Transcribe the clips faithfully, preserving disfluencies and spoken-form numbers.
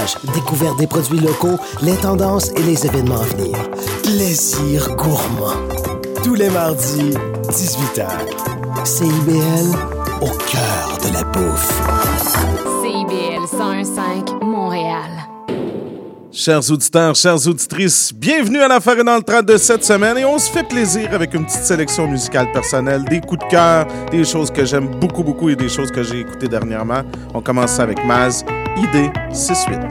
Découverte des produits locaux, les tendances et les événements à venir. Plaisir gourmand. Tous les mardis, dix-huit heures. C I B L, au cœur de la bouffe. C I B L cent un virgule cinq, Montréal. Chers auditeurs, chères auditrices, bienvenue à l'Affaire est dans le trad de cette semaine et on se fait plaisir avec une petite sélection musicale personnelle, des coups de cœur, des choses que j'aime beaucoup, beaucoup et des choses que j'ai écoutées dernièrement. On commence avec Maz, I D six huit.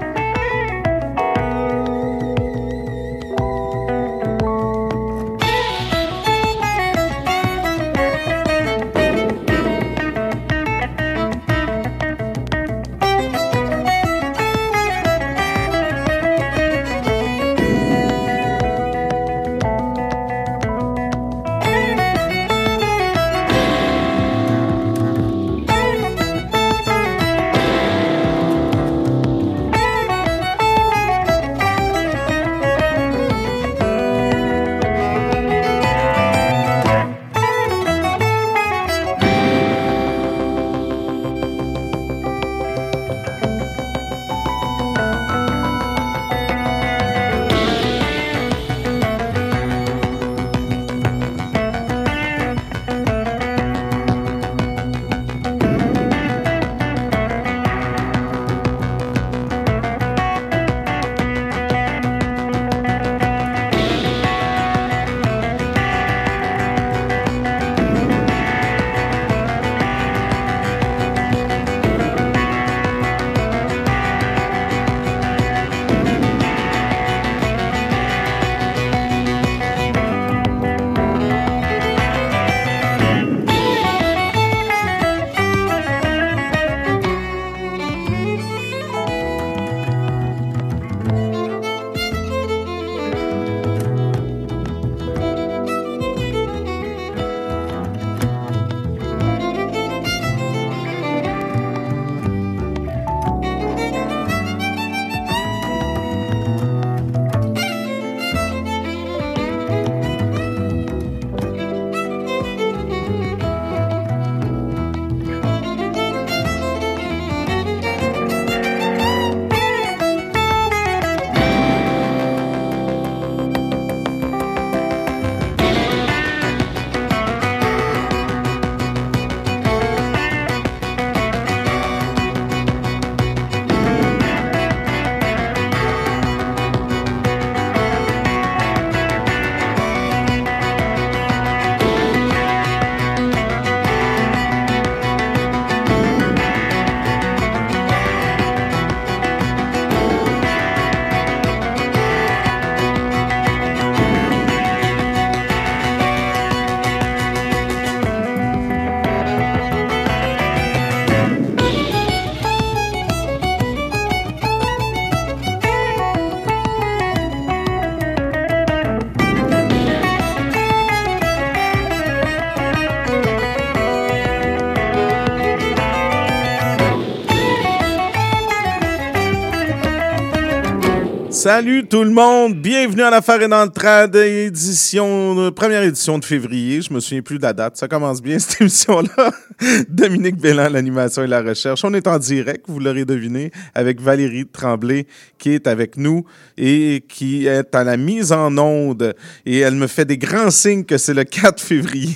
Salut tout le monde, bienvenue à l'Affaire est dans le trad, édition, première édition de février, je me souviens plus de la date, ça commence bien cette émission-là. Dominique Bélan, l'animation et la recherche. On est en direct, vous l'aurez deviné, avec Valérie Tremblay qui est avec nous et qui est à la mise en onde. Et elle me fait des grands signes que c'est le quatre février.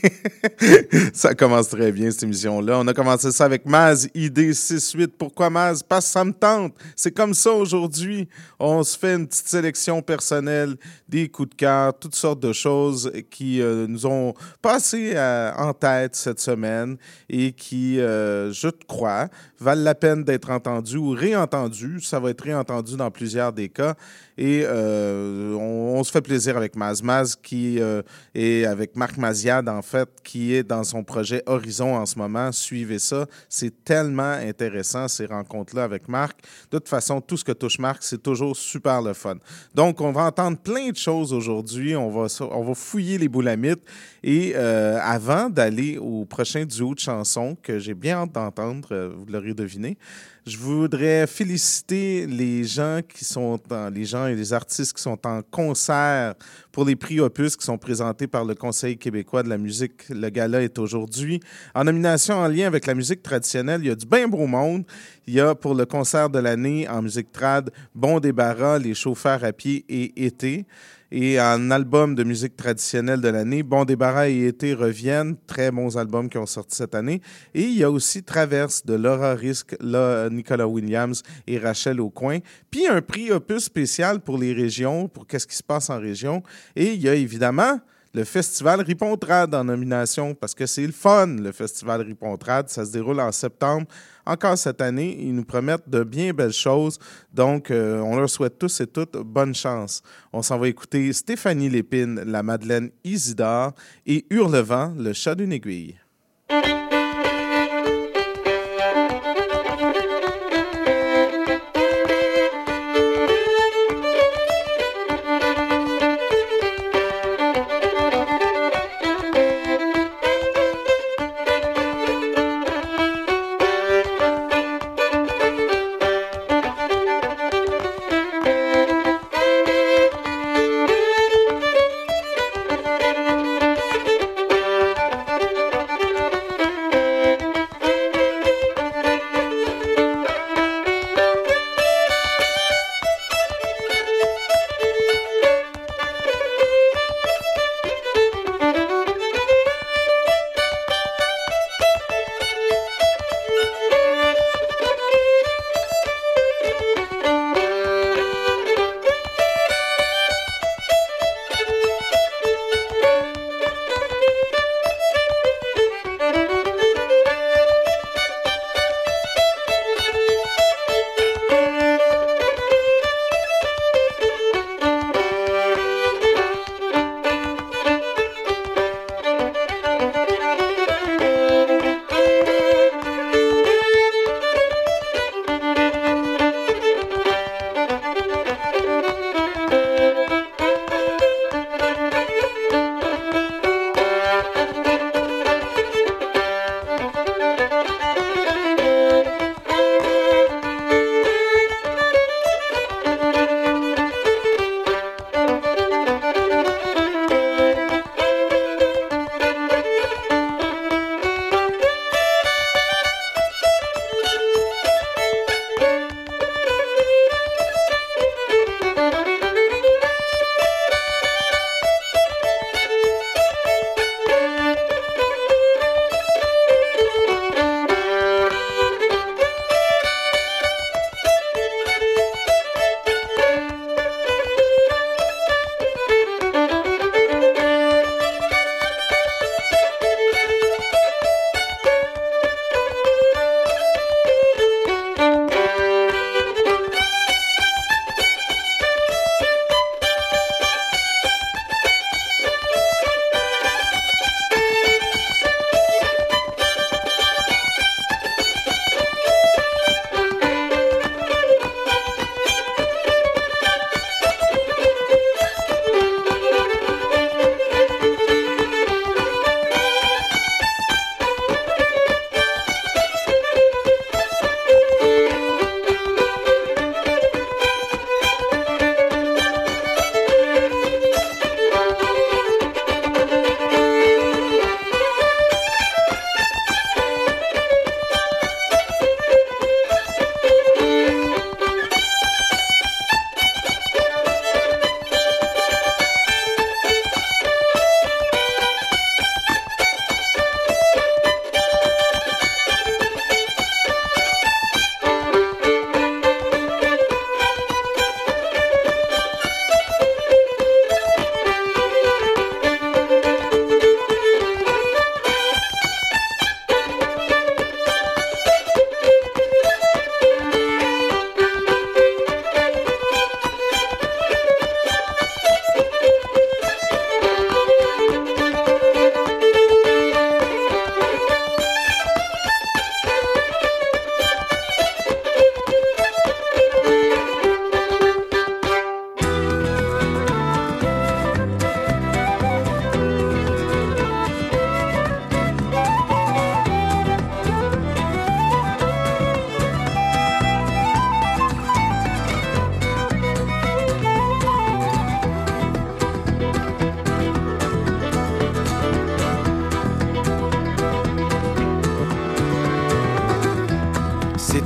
Ça commence très bien cette émission-là. On a commencé ça avec Maz, I D six huit. Pourquoi Maz? Parce que ça me tente. C'est comme ça aujourd'hui. On se fait une petite sélection personnelle, des coups de cœur, toutes sortes de choses qui euh, nous ont passé euh, en tête cette semaine et qui, euh, je crois, valent la peine d'être entendues ou réentendues. Ça va être réentendu dans plusieurs des cas. Et euh, on, on se fait plaisir avec Maz. Maz qui euh, est avec Marc Maziad, en fait, qui est dans son projet Horizon en ce moment. Suivez ça. C'est tellement intéressant, ces rencontres-là avec Marc. De toute façon, tout ce que touche Marc, c'est toujours super le fun. Donc, on va entendre plein de choses aujourd'hui. On va, on va fouiller les boulamites. Et euh, avant d'aller au prochain duo de chansons que j'ai bien hâte d'entendre, euh, vous l'aurez deviné, Je voudrais féliciter les gens qui sont en, les gens et les artistes qui sont en concert pour les prix Opus qui sont présentés par le Conseil québécois de la musique. Le gala est aujourd'hui en nomination en lien avec la musique traditionnelle. Il y a du bien beau monde. Il y a pour le concert de l'année en musique trad, Bon débarras, Les chauffeurs à pied et Été. Et en album de musique traditionnelle de l'année, Bon débarras et Été reviennent. Très bons albums qui ont sorti cette année. Et il y a aussi Traverse de Laura Risque, Nicolas Williams et Rachel Aucoin. Puis un prix Opus spécial pour les régions, pour qu'est-ce qui se passe en région. Et il y a évidemment le Festival Ripontrad en nomination, parce que c'est le fun, le Festival Ripontrad. Ça se déroule en septembre. Encore cette année, ils nous promettent de bien belles choses. Donc, euh, on leur souhaite tous et toutes bonne chance. On s'en va écouter Stéphanie Lépine, la Madeleine Isidore et Hurlevent, le chat d'une aiguille.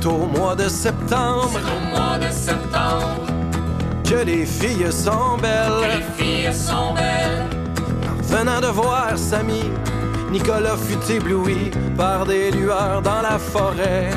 au mois de septembre. C'est au mois de septembre que les filles sont belles. que les filles sont belles. Venant de voir Samy, Nicolas fut ébloui par des lueurs dans la forêt.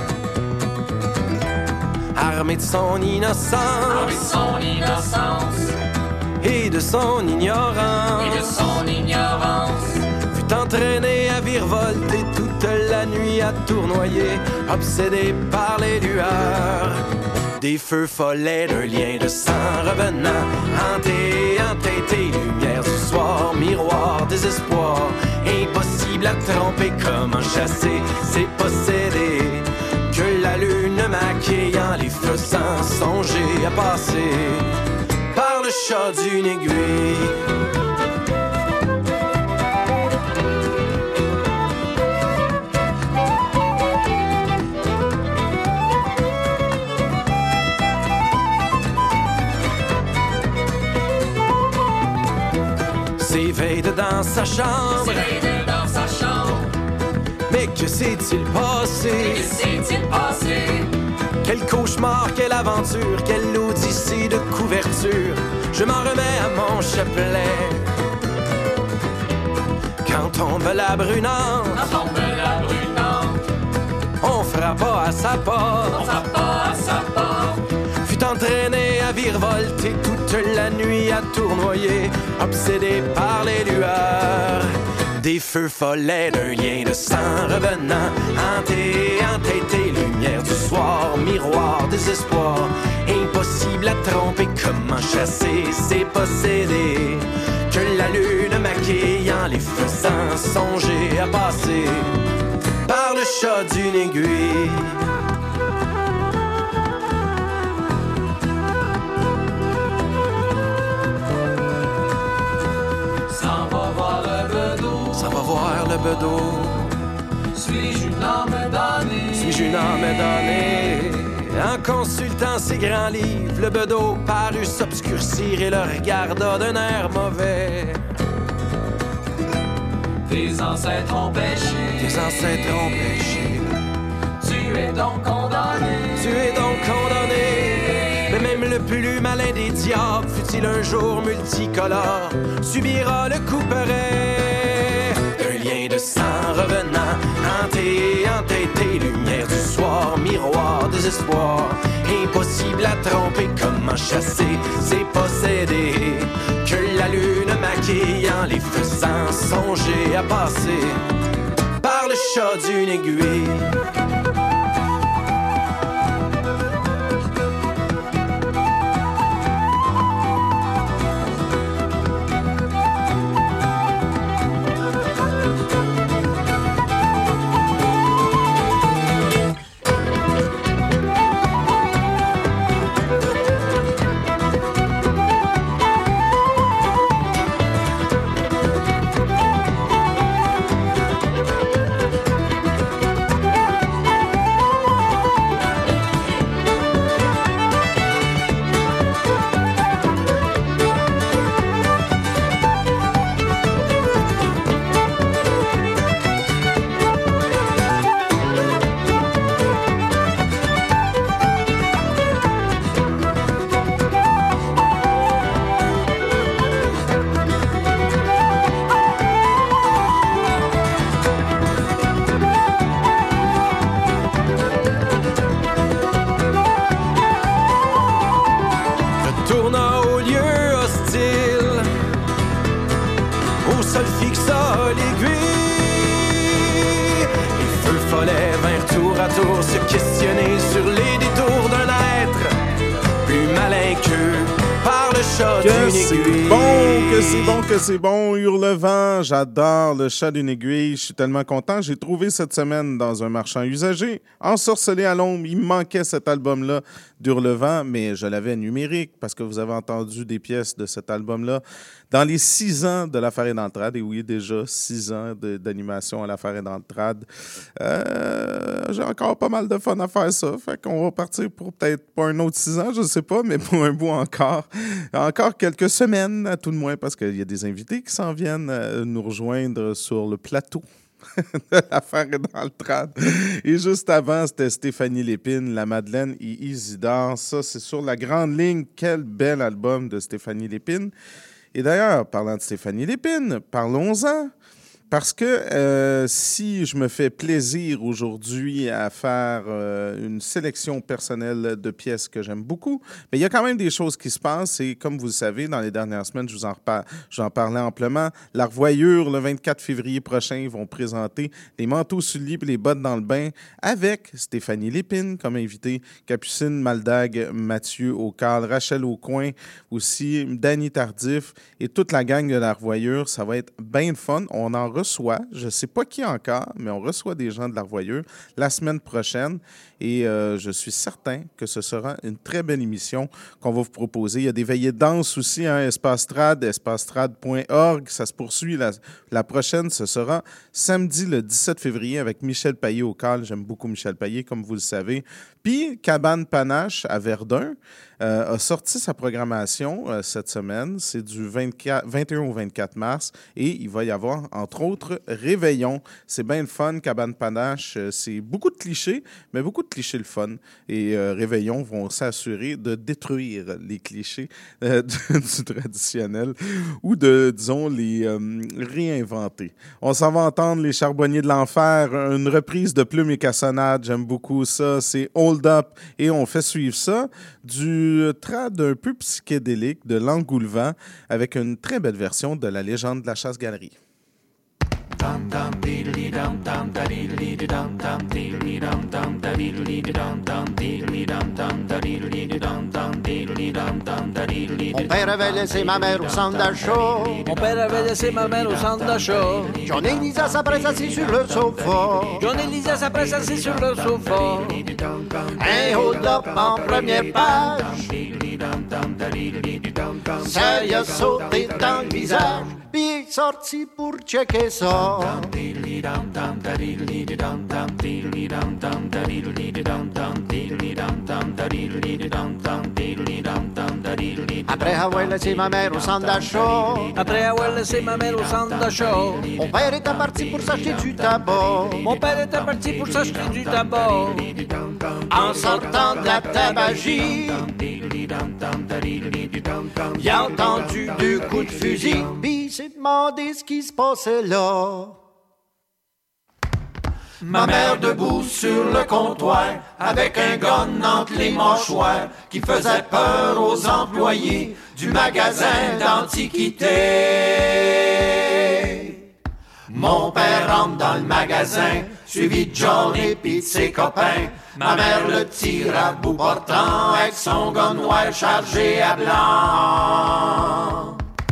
Armé de son innocence, Armé de son innocence et de son ignorance, et de son ignorance, fut entraîné à virevolter toute la nuit à tournoyer, obsédé par les lueurs des feux follets d'un lien de sang revenant, hanté, entêté, lumière du soir, miroir, désespoir, impossible à tromper, comment chasser, c'est posséder, que la lune maquillant les faisant songer à passer par le chat d'une aiguille. S'éveille dans sa chambre, s'éveille dans sa chambre. Mais que s'est-il passé? Que s'est-il passé? Quel cauchemar, quelle aventure, quelle odyssée de couverture. Je m'en remets à mon chapelet. Quand tombe la brunante, Quand tombe la brunante, on frappe pas à sa porte. on frappe pas à sa porte. Fut entraîné à virevolter toute la nuit à tournoyer, obsédé par les lueurs des feux follets d'un lien de sang revenant, hanté, entêté, lumière du soir, miroir, désespoir, impossible à tromper, comment chasser, c'est posséder, que la lune maquillant les faisant songer à passer par le chat d'une aiguille. S'en va voir le bedeau, Ça va voir le bedeau. suis-je une âme damnée? Suis-je une âme damnée? En consultant ces grands livres, le bedeau parut s'obscurcir et le regarda d'un air mauvais. Tes ancêtres ont péché, Tes ancêtres ont péché, tu es donc condamné. tu es donc condamné. Mais même le plus malin des diables, fut-il un jour multicolore, subira le couperet. Un lien de sang revenant, hanté, entêté, lumière du soir, miroir, désespoir, impossible à tromper, comment chasser, c'est posséder, que la lune maquillant les faisant songer à passer par le chat d'une aiguille. Retournant au lieu hostile, au sol fixa l'aiguille. Les feux follets vinrent tour à tour se questionner sur les détours d'un être plus malin qu'eux par le chat Que d'une c'est aiguille. bon, que c'est bon, que c'est bon. Hurlevent, j'adore le chat d'une aiguille. Je suis tellement content. J'ai trouvé cette semaine dans un marchand usagé, ensorcelé à l'ombre. Il me manquait cet album-là d'Hurlevent, mais je l'avais numérique parce que vous avez entendu des pièces de cet album-là dans les six ans de l'Affaire est dans le trad. Et oui, déjà six ans de, d'animation à l'Affaire est dans le trad. Euh, j'ai encore pas mal de fun à faire ça. Fait qu'on va partir pour peut-être pas un autre six ans, je sais pas, mais pour un bout encore. Encore quelques semaines, à tout de moins, parce qu'il y a des invités qui s'en viennent euh, nous rejoindre sur le plateau. de l'affaire est dans le trad. Et juste avant, c'était Stéphanie Lépine, La Madeleine et Isidore. Ça, c'est sur la grande ligne. Quel bel album de Stéphanie Lépine. Et d'ailleurs, parlant de Stéphanie Lépine, parlons-en. Parce que euh, si je me fais plaisir aujourd'hui à faire euh, une sélection personnelle de pièces que j'aime beaucoup, mais il y a quand même des choses qui se passent. Et comme vous le savez, dans les dernières semaines, je vous en, repar- j'en parlais amplement. La Revoyure, le vingt-quatre février prochain, ils vont présenter les manteaux sur le lit et les bottes dans le bain avec Stéphanie Lépine comme invité, Capucine Maldag, Mathieu Aucal, Rachel Aucoin, aussi Danny Tardif et toute la gang de La Revoyure. Ça va être bien le fun. On en reçoit, je ne sais pas qui encore, mais on reçoit des gens de La Revoyure la semaine prochaine et euh, je suis certain que ce sera une très belle émission qu'on va vous proposer. Il y a des veillées de danse aussi, hein, Espace Trad, espace trad point org. Ça se poursuit. La, la prochaine, ce sera samedi le dix-sept février avec Michel Payet au cal. J'aime beaucoup Michel Payet, comme vous le savez. Puis, Cabane Panache à Verdun euh, a sorti sa programmation euh, cette semaine. C'est du vingt-quatre, vingt et un au vingt-quatre mars et il va y avoir, entre autres, Réveillon. C'est bien le fun, Cabane Panache. Euh, c'est beaucoup de clichés, mais beaucoup de clichés le fun. Et euh, Réveillon vont s'assurer de détruire les clichés euh, du, du traditionnel ou de, disons, les euh, réinventer. On s'en va entendre les Charbonniers de l'Enfer, une reprise de Plume et Cassonade. J'aime beaucoup ça. C'est Hold Up. Et on fait suivre ça du trad un peu psychédélique de Langoulevent avec une très belle version de La Légende de la Chasse-Galerie. Mon père avait laissé ma mère au centre d'achat. Mon père avait laissé ma mère au centre d'achat. John et Lisa s'apprêtent assis sur le sofa. John et Lisa s'apprêtent assis sur le sofa. Un hold-up en première page. Ça y a sauté dans le visage. Puis il est sorti pour checker ça. Après avoir laissé ma mère au centre d'achat. Après avoir laissé ma mère au centre d'achat. Mon père était parti pour s'acheter du tabac. Mon père était parti pour s'acheter du tabac. En sortant de la tabagie, il a entendu deux coups de fusil. Puis il s'est demandé ce qui se passait là. Ma mère debout sur le comptoir, avec un gun entre les mâchoires, qui faisait peur aux employés du magasin d'antiquités. Mon père rentre dans le magasin, suivi de John et pis de ses copains. Ma mère le tire à bout portant, avec son gun noir chargé à blanc.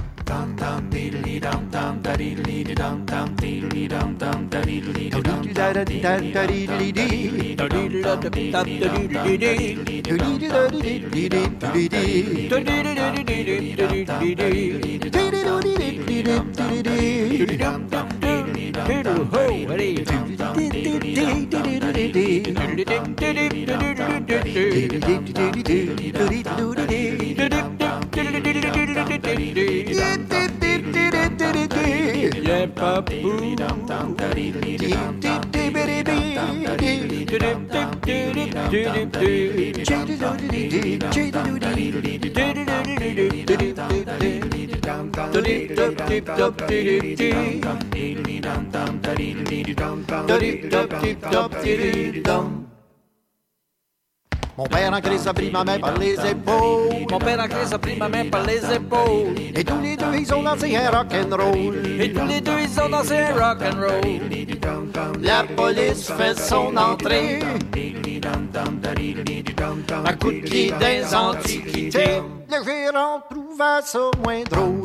Yeah, papou. Mon père en crise a pris ma main par les épaules. Mon père en crise a pris ma main par les épaules. Et tous les deux ils ont dansé un rock'n'roll. Et tous les deux ils ont dansé un rock'n'roll. La police fait son entrée. Un coup de pied des antiquités. Le gérant trouva ça moins drôle.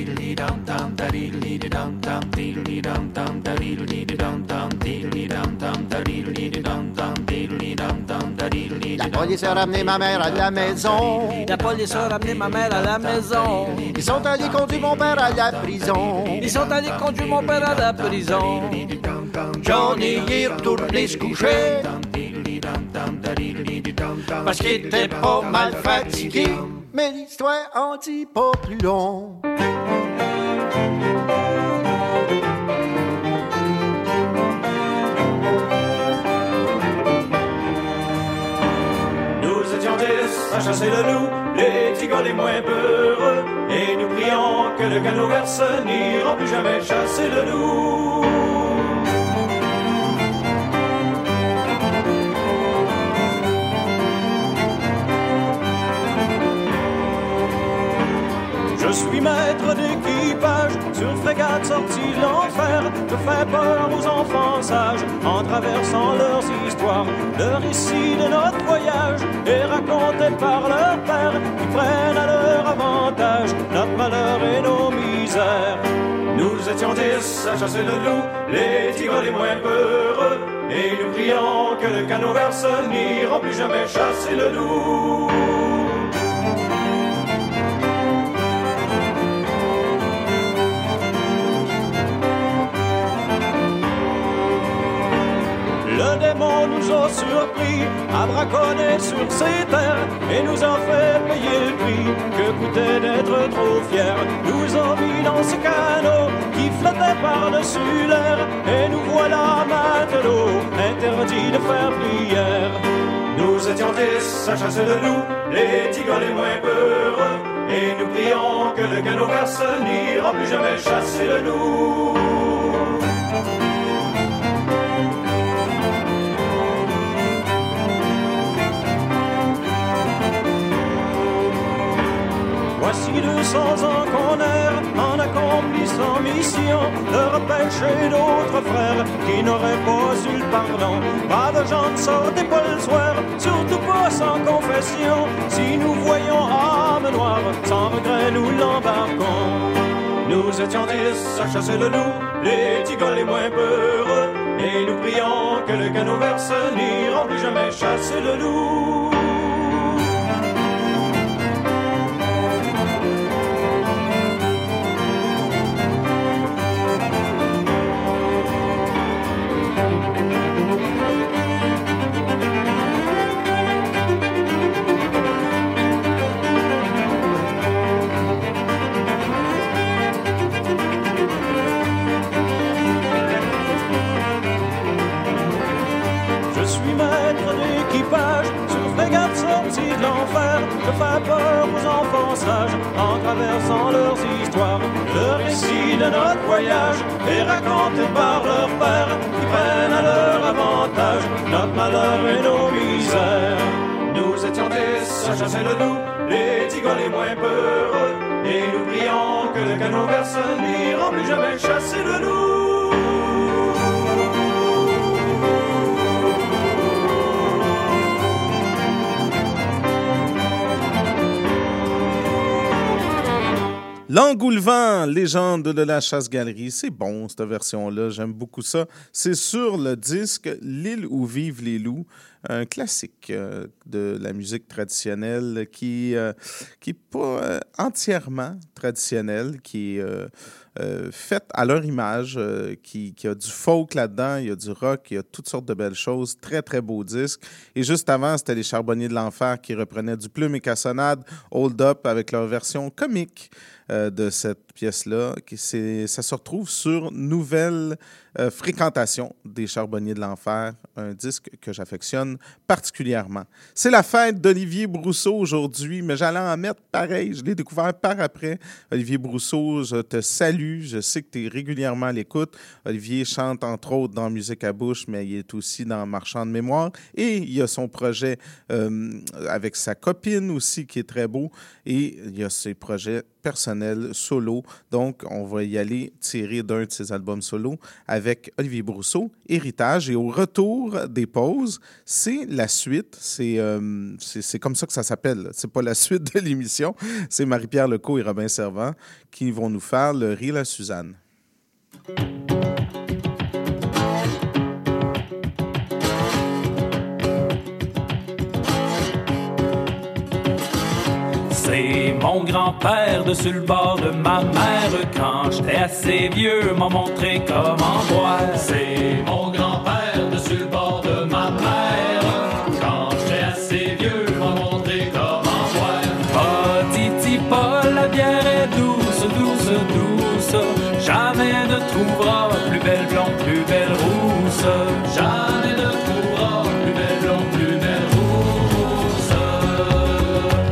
La police a ramené ma mère à la maison. La police a ramené ma mère à la maison. Ils sont allés conduire mon père à la prison. Ils sont allés conduire mon père à la prison. Johnny y est retourné se coucher. Parce qu'il était pas mal fatigué. Mais l'histoire en dit pas plus long. chasser le loup, les petits gars les moins peureux. Et nous prions que le canot verse n'ira plus jamais chasser le loup. Je suis maître d'équipage sur frégate sortie de l'enfer. Je fais peur aux enfants sages en traversant leurs histoires. Le récit de notre voyage est raconté par leur père qui prennent à leur avantage notre malheur et nos misères. Nous étions dix à chasser le loup, les tigres les moins peureux. Et nous prions que le canot verse n'ira plus jamais chasser le loup. Le démon nous a surpris, a braconné sur ces terres et nous a fait payer le prix que coûtait d'être trop fiers. Nous a mis dans ce canot qui flottait par-dessus l'air et nous voilà matelots, interdits de faire prière. Nous étions dix à chasser le loup, les tigres les moins peureux, et nous prions que le canot verse n'ira plus jamais chasser le loup. Voici deux cents ans qu'on erre en accomplissant mission de repêcher d'autres frères qui n'auraient pas eu le pardon. Pas de gens ne sortez pas le soir, surtout pas sans confession. Si nous voyons âme noire, sans regret nous l'embarquons. Nous étions dix à chasser le loup, les tigres les moins peureux, et nous prions que le canot verse n'ira plus jamais chasser le loup. Je fais peur aux enfants sages en traversant leurs histoires. Le récit de notre voyage est raconté par leur père qui prennent à leur avantage notre malheur et nos misères. Nous étions dix à chasser le loup, les tigres les moins peureux, et nous prions que le canot verse n'ira plus jamais chasser le loup. L'Engoulevent, légende de la chasse-galerie, c'est bon cette version-là, j'aime beaucoup ça. C'est sur le disque L'île où vivent les loups, un classique euh, de la musique traditionnelle qui euh, qui est pas euh, entièrement traditionnelle, qui est euh, euh, faite à leur image, euh, qui, qui a du folk là-dedans, il y a du rock, il y a toutes sortes de belles choses, très très beau disque. Et juste avant, c'était les Charbonniers de l'Enfer qui reprenaient du Plume et Cassonade, Hold Up avec leur version comique euh, de cette pièce-là. C'est, ça se retrouve sur Nouvelle euh, Fréquentation des Charbonniers de l'Enfer, un disque que j'affectionne particulièrement. C'est la fête d'Olivier Brousseau aujourd'hui, mais j'allais en mettre pareil, je l'ai découvert par après. Olivier Brousseau, je te salue, je sais que tu es régulièrement à l'écoute. Olivier chante entre autres dans Musique à bouche, mais il est aussi dans Marchand de mémoire, et il y a son projet euh, avec sa copine aussi qui est très beau, et il y a ses projets personnels solo. Donc, on va y aller tirer d'un de ses albums solo avec Olivier Brousseau, Héritage. Et au retour des pauses, c'est la suite. C'est, euh, c'est, c'est comme ça que ça s'appelle. C'est pas la suite de l'émission. C'est Marie-Pierre Lecault et Robin Servant qui vont nous faire le Rire à Suzanne. C'est mon grand-père de sur le bord de ma mère. Quand j'étais assez vieux, m'a montré comment boire. C'est mon grand-père de sur le bord de ma mère. Quand j'étais assez vieux, m'a montré comment boire. Ah, titi Paul, la bière est douce, douce, douce. Jamais ne trouvera plus belle blonde, plus belle rousse. Jamais ne trouvera plus belle blonde, plus belle rousse.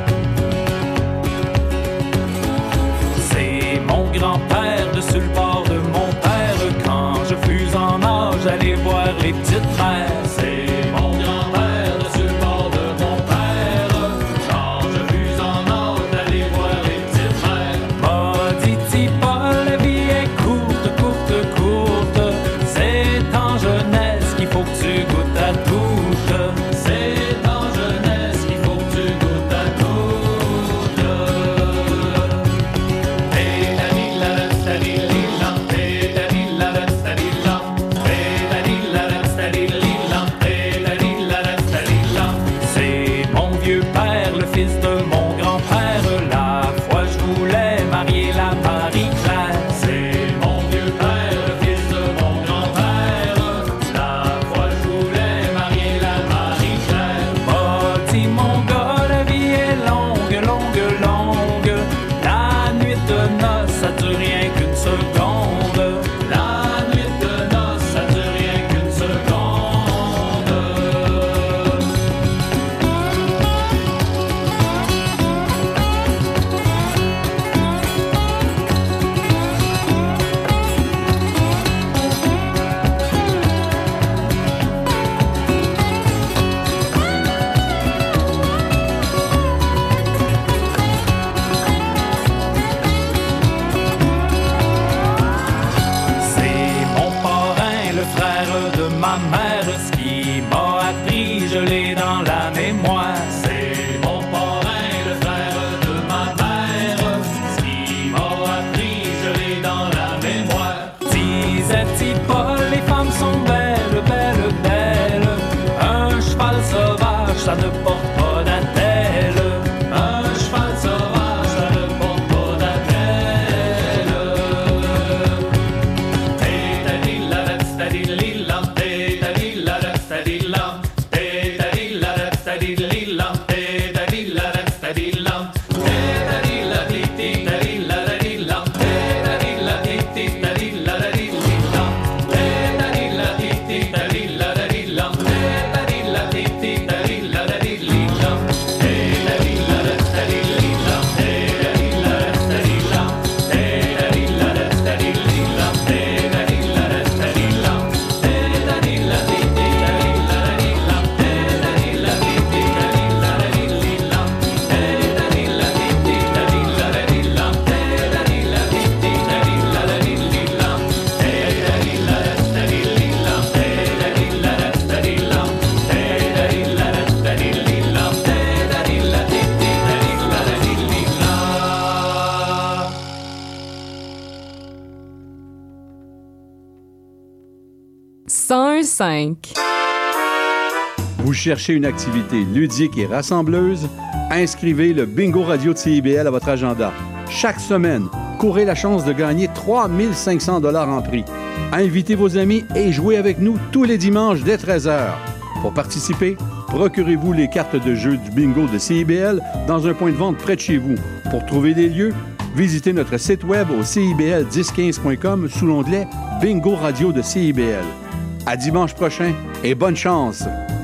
un cinq. Vous cherchez une activité ludique et rassembleuse? Inscrivez le Bingo Radio de C I B L à votre agenda. Chaque semaine, courez la chance de gagner trois mille cinq cents dollars en prix. Invitez vos amis et jouez avec nous tous les dimanches dès treize heures. Pour participer, procurez-vous les cartes de jeu du bingo de C I B L dans un point de vente près de chez vous. Pour trouver des lieux, visitez notre site web au c i b l dix quinze point com sous l'onglet Bingo Radio de C I B L. À dimanche prochain et bonne chance!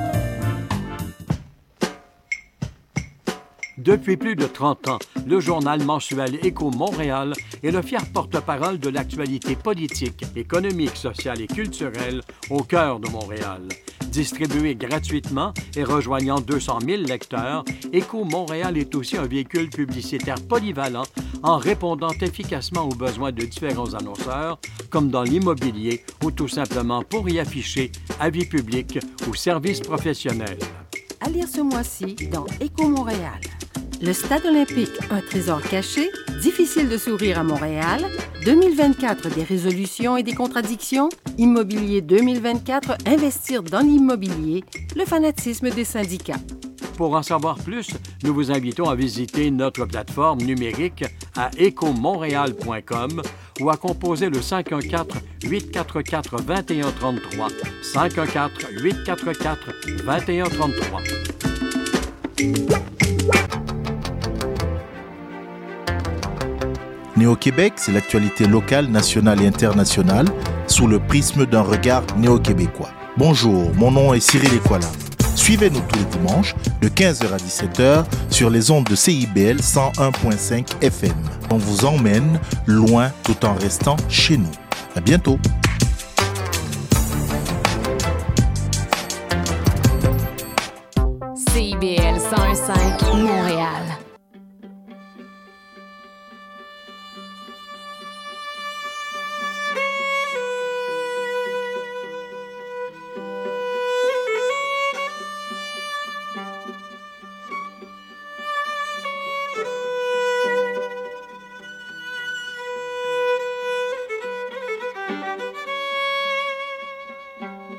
Depuis plus de trente ans, le journal mensuel Écho Montréal est le fier porte-parole de l'actualité politique, économique, sociale et culturelle au cœur de Montréal. Distribué gratuitement et rejoignant deux cent mille lecteurs, Écho Montréal est aussi un véhicule publicitaire polyvalent en répondant efficacement aux besoins de différents annonceurs, comme dans l'immobilier ou tout simplement pour y afficher avis publics ou services professionnels. À lire ce mois-ci dans Écho Montréal. Le Stade olympique, un trésor caché, difficile de sourire à Montréal, deux mille vingt-quatre, des résolutions et des contradictions, Immobilier deux mille vingt-quatre, investir dans l'immobilier, le fanatisme des syndicats. Pour en savoir plus, nous vous invitons à visiter notre plateforme numérique à éco montréal point com ou à composer le cinq un quatre, huit quatre quatre, deux un trois trois, cinq un quatre, huit quatre quatre, deux un trois trois. Néo-Québec, c'est l'actualité locale, nationale et internationale sous le prisme d'un regard néo-québécois. Bonjour, mon nom est Cyril Ekwala. Suivez-nous tous les dimanches de quinze heures à dix-sept heures sur les ondes de C I B L cent un virgule cinq F M. On vous emmène loin tout en restant chez nous. À bientôt. C I B L cent un virgule cinq Montréal.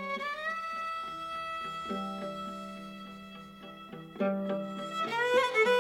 Thank you.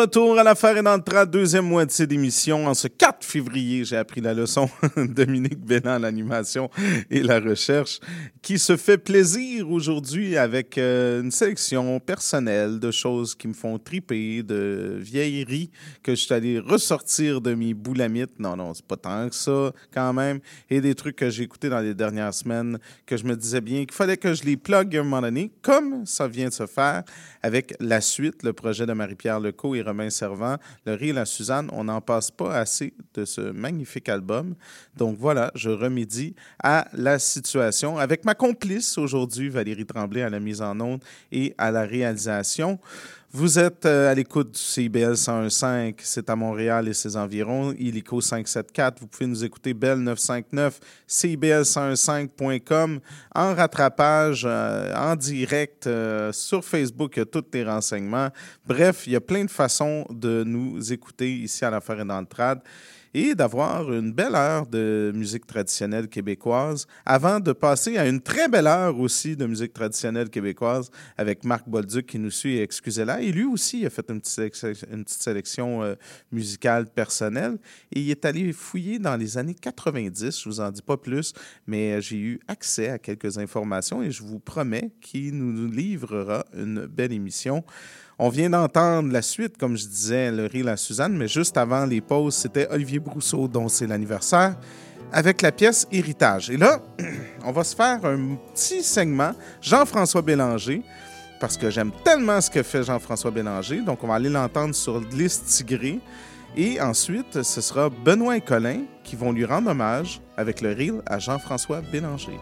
retour à l'affaire et dans le train, deuxième moitié d'émission. En ce quatre février, j'ai appris la leçon. Dominique Bélan à l'animation et la recherche, qui se fait plaisir aujourd'hui avec euh, une sélection personnelle de choses qui me font triper, de vieilleries que je suis allé ressortir de mes boulamites. Non, non, c'est pas tant que ça quand même. Et des trucs que j'ai écoutés dans les dernières semaines que je me disais bien qu'il fallait que je les plug à un moment donné, comme ça vient de se faire avec la suite, le projet de Marie-Pierre Lecault et Romain Servant, Le Rire et la Suzanne. On n'en passe pas assez de ce magnifique album. Donc voilà, je remédie à la situation avec ma complice aujourd'hui, Valérie Tremblay, à la mise en onde et à la réalisation. Vous êtes euh, à l'écoute du C I B L cent un virgule cinq, c'est à Montréal et ses environs, illico cinq cent soixante-quatorze. Vous pouvez nous écouter Bell neuf cent cinquante-neuf, C I B L cent un virgule cinq point com, en rattrapage, euh, en direct, euh, sur Facebook, il y a tous les renseignements. Bref, il y a plein de façons de nous écouter ici à l'Affaire et dans le trad et d'avoir une belle heure de musique traditionnelle québécoise avant de passer à une très belle heure aussi de musique traditionnelle québécoise avec Marc Bolduc qui nous suit, excusez-la. Et lui aussi a fait une petite sélection, une petite sélection euh, musicale personnelle et il est allé fouiller dans les années quatre-vingt-dix, je vous en dis pas plus, mais j'ai eu accès à quelques informations et je vous promets qu'il nous livrera une belle émission. On vient d'entendre la suite, comme je disais, Le Rire et la Suzanne, mais juste avant les pauses, c'était Olivier Brousseau, dont c'est l'anniversaire, avec la pièce Héritage. Et là, on va se faire un petit segment, Jean-François Bélanger, parce que j'aime tellement ce que fait Jean-François Bélanger, donc on va aller l'entendre sur Lys Tigré. Et ensuite, ce sera Benoît et Colin qui vont lui rendre hommage avec le rire à Jean-François Bélanger.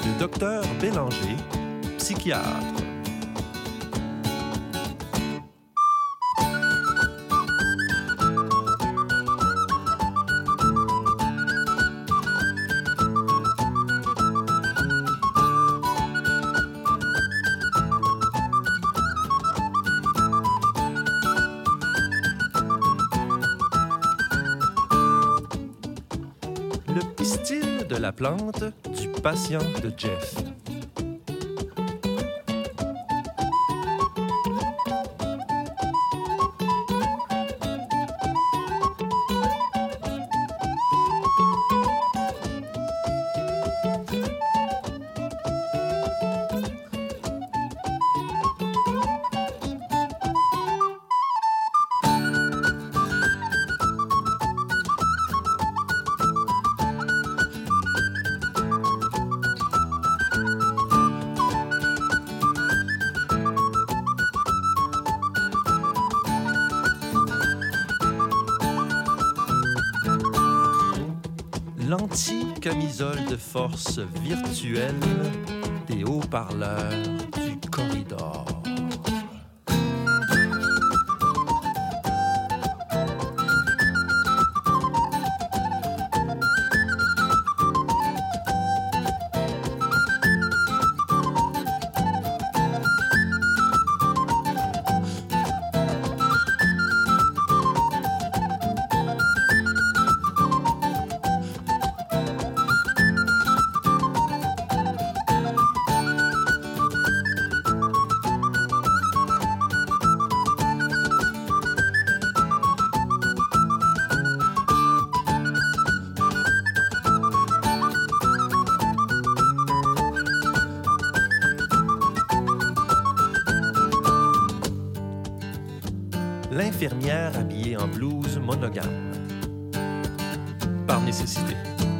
le docteur Bélanger, psychiatre. De la plante du patient de Jeff. L'anti-camisole de force virtuelle des haut-parleurs du corridor. L'infirmière habillée en blouse monogame. Par nécessité.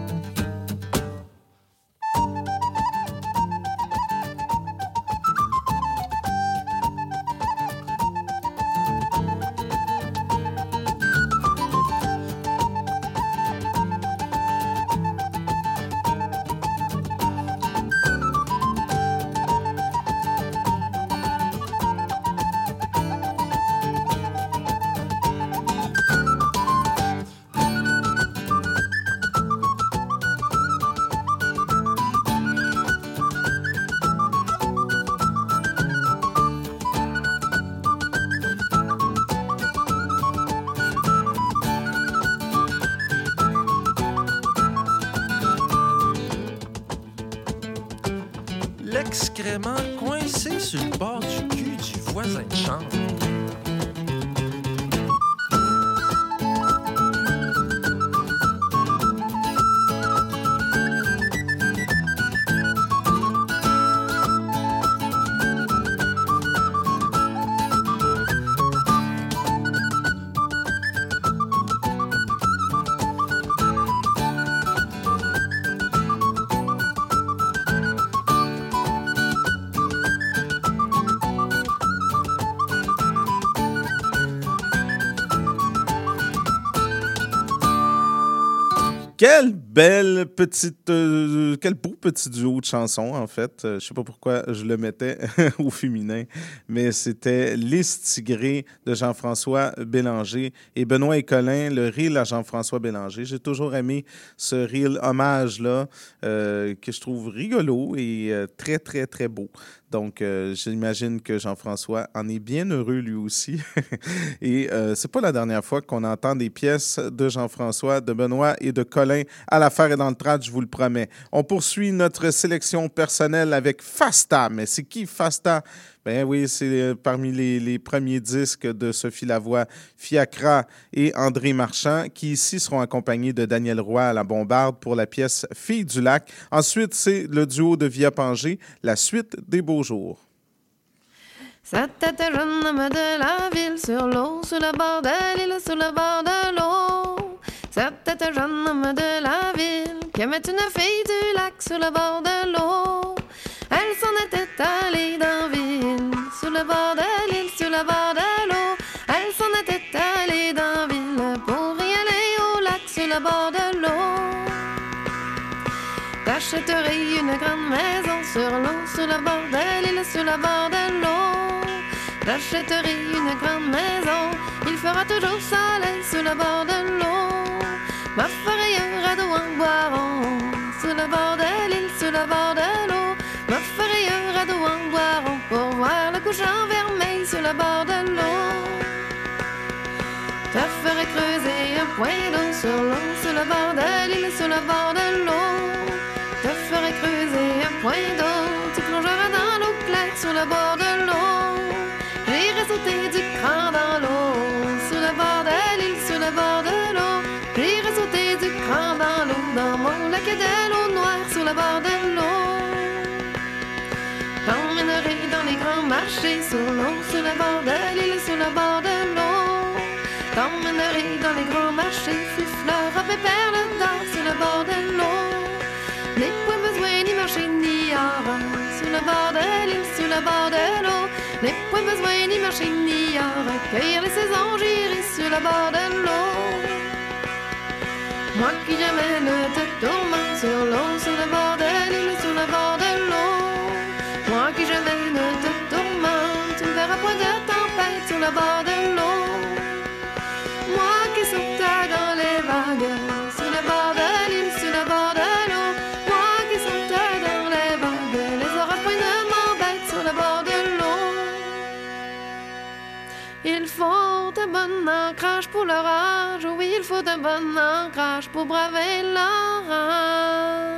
L'excrément coincé sur le bord du cul du voisin de chambre. Quelle belle petite... Euh, quel beau petit duo de chansons, en fait. Euh, je sais pas pourquoi je le mettais au féminin, mais c'était Lys Tigré de Jean-François Bélanger et Benoît et Colin, le reel à Jean-François Bélanger. J'ai toujours aimé ce reel hommage-là, euh, que je trouve rigolo et euh, très, très, très beau. Donc, euh, j'imagine que Jean-François en est bien heureux lui aussi. Et euh, c'est pas la dernière fois qu'on entend des pièces de Jean-François, de Benoît et de Colin à l'affaire et dans le trad, je vous le promets. On poursuit notre sélection personnelle avec Fasta. Mais c'est qui Fasta? Ben oui, c'est parmi les, les premiers disques de Sophie Lavoie, Fiacra et André Marchand, qui ici seront accompagnés de Daniel Roy à la bombarde pour la pièce Fille du lac. Ensuite, c'est le duo de Via Pangé, la suite des Beaux jours. C'était un jeune homme de la ville sur l'eau, sur le bord de l'île, sur le bord de l'eau. C'était un jeune homme de la ville qui aimait une fille du lac sur le bord de l'eau. Elle s'en était allée dans ville, sur le bord de l'île, sur le bord de l'eau. Elle s'en était allée dans ville pour y aller au lac sur le bord de l'eau. J'achèterai une grande maison sur l'eau, sur le bord de l'île, sur le bord de l'eau. J'achèterai une grande maison, il fera toujours soleil sur le bord de l'eau. Me ferai un radeau en bois rond, sur le bord de l'île, sur le bord de l'eau. Me ferai un radeau en bois rond pour voir le couchant vermeil sur le bord de l'eau. Te ferai creuser un point d'eau sur l'eau, sur le bord de l'île, sur le bord de l'eau. Te ferai creuser un point d'eau, tu plongeras dans l'eau claire sur le bord de l'eau. J'irai sauter du cran dans l'eau, sur le bord de l'île, sur le bord de l'eau. J'irai sauter du cran dans l'eau, dans mon lac de l'eau noire, sur le bord de l'eau. T'emmènerai dans les grands marchés, sur l'eau, sur le bord de l'île, sur le bord de l'eau. T'emmènerai dans les grands marchés, fleurs, robes et perles d'or, sur le bord de l'eau. N'ai point besoin ni marcher ni or, sur le bord de l'île, sur le bord de l'eau. N'ai point besoin ni marcher ni or, cueillir les saisons, j'irai sur le bord de l'eau. Moi qui jamais ne te tourmente sur l'eau, sur le bord de l'île, sur le bord de l'eau. Moi qui jamais ne te tourmente, tu ne verras point de tempête sur le bord de l'eau. Moi qui saute dans les vagues, sur le bord de l'île, sur le bord de l'eau. Moi qui saute dans les vagues, les orages point ne m'embêtent sur le bord de l'eau. Il faut un bon ancrage pour l'orage, oui, il faut un bon ancrage pour braver l'orage.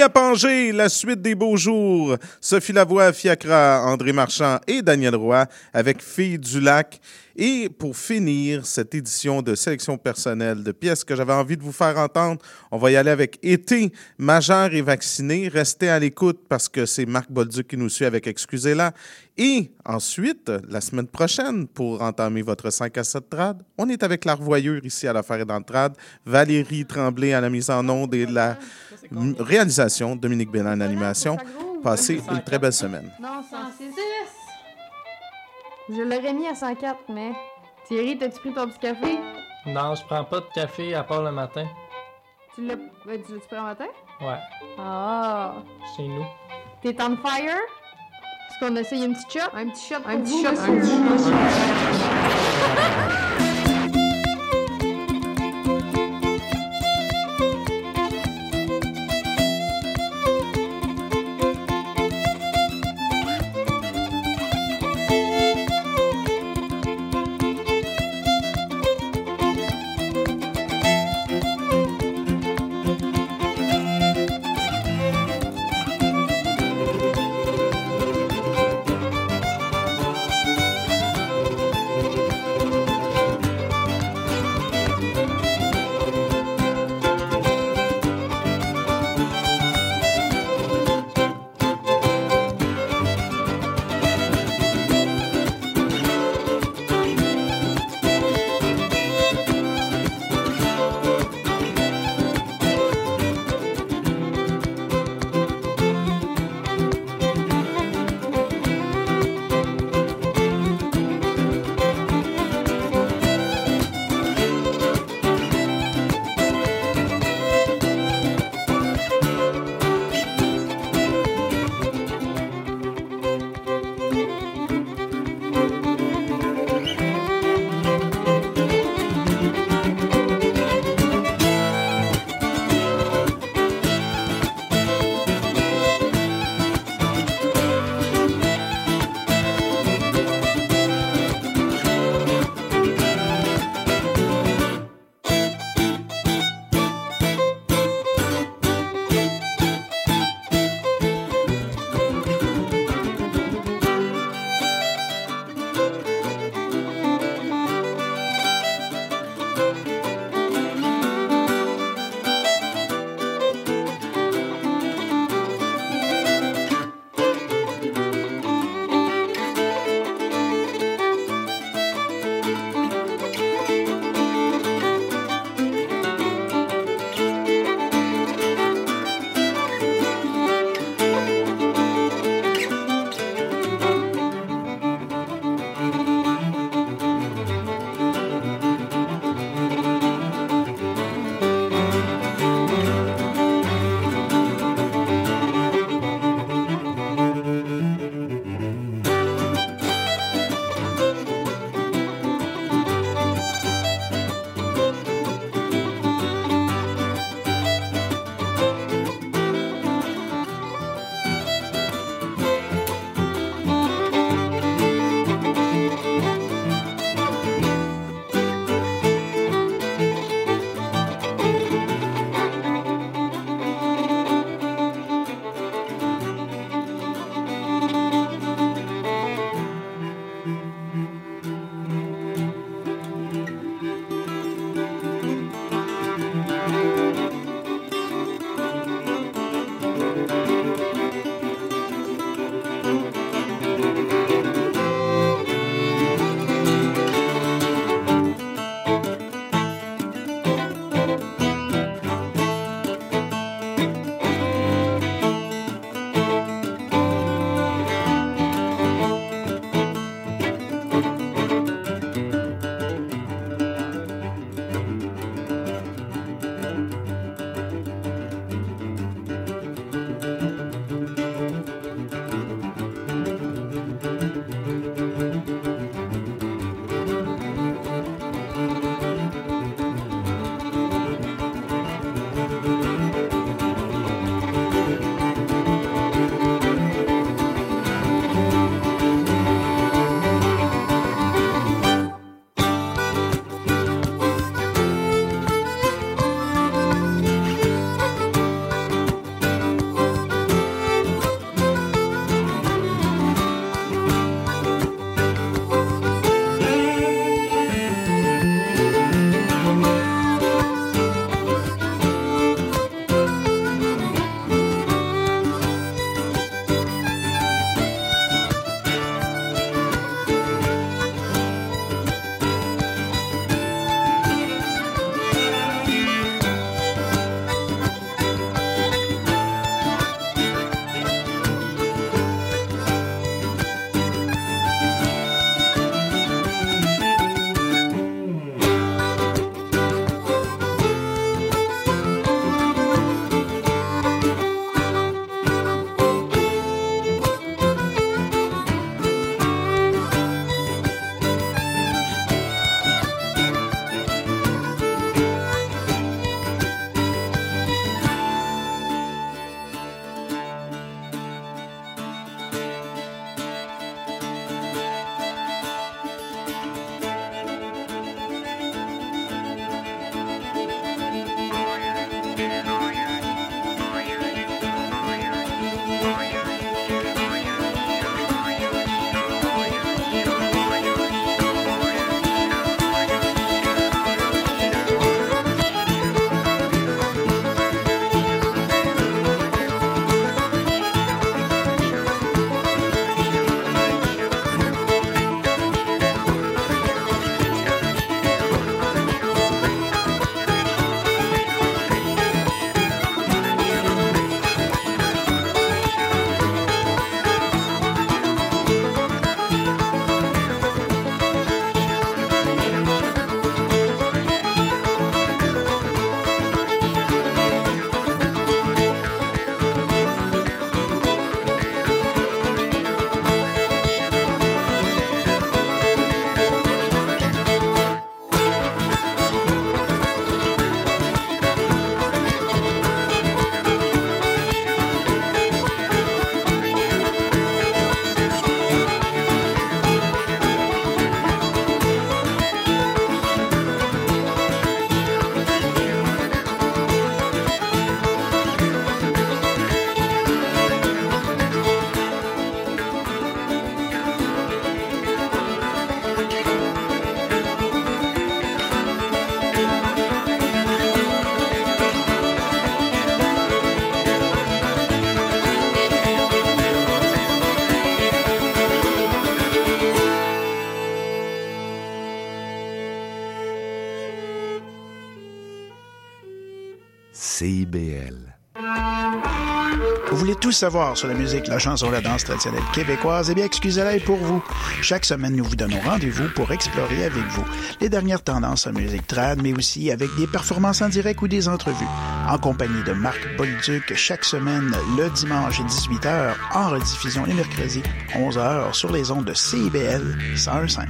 à Pangé, la suite des beaux jours. Sophie Lavoie à Fiacra, André Marchand et Daniel Roy avec Filles du lac. Et pour finir cette édition de sélection personnelle de pièces que j'avais envie de vous faire entendre, on va y aller avec Été, majeur et vacciné. Restez à l'écoute parce que c'est Marc Bolduc qui nous suit avec Excusez-la. Et ensuite, la semaine prochaine, pour entamer votre cinq à sept trad, on est avec la revoyeure ici à l'affaire dans le trad, Valérie Tremblay à la mise en onde et la m- réalisation, Dominique Bélan en animation. Passez une très belle semaine. Non, cent six. Je l'aurais mis à cent quatre, mais... Thierry, t'as-tu pris ton petit café? Non, je prends pas de café à part le matin. Tu l'as... Ben, tu l'as-tu pris le matin? Ouais. Ah! Chez nous. T'es on fire? Est-ce qu'on essaye un petit shot? Un petit shot Un pour petit vous, shot, monsieur? un petit shot. B L. Vous voulez tout savoir sur la musique, la chanson, la danse traditionnelle québécoise? Eh bien, excusez-la est pour vous. Chaque semaine, nous vous donnons rendez-vous pour explorer avec vous les dernières tendances en musique trad, mais aussi avec des performances en direct ou des entrevues. En compagnie de Marc Bolduc, chaque semaine, le dimanche à dix-huit heures, en rediffusion les mercredis, onze heures, sur les ondes de C I B L cent un virgule cinq.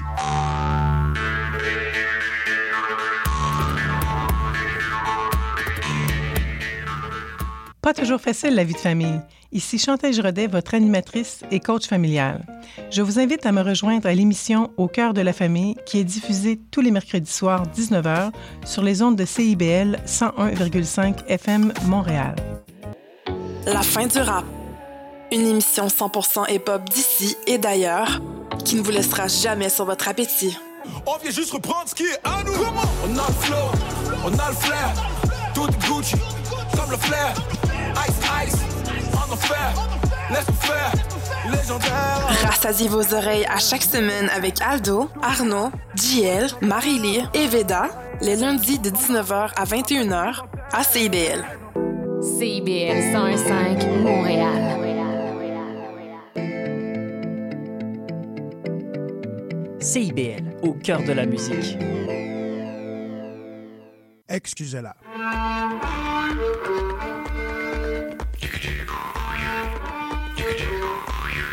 Pas toujours facile, la vie de famille. Ici Chantal Giraudet, votre animatrice et coach familial. Je vous invite à me rejoindre à l'émission Au cœur de la famille qui est diffusée tous les mercredis soirs dix-neuf heures sur les ondes de C I B L cent un virgule cinq F M Montréal. La fin du rap. Une émission cent pour cent hip-hop d'ici et d'ailleurs qui ne vous laissera jamais sur votre appétit. On vient juste reprendre ce qui est à nous. Comment? On a le flow, on a le flair, tout est Gucci, comme le flair. Ice, ice, en enfer, laisse-nous faire, légendaire. Rassasiez vos oreilles à chaque semaine avec Aldo, Arnaud, J L, Marie-Lie et Veda, les lundis de dix-neuf heures à vingt et une heures à C I B L. C I B L cent un virgule cinq, Montréal. C I B L, au cœur de la musique. Excusez-la.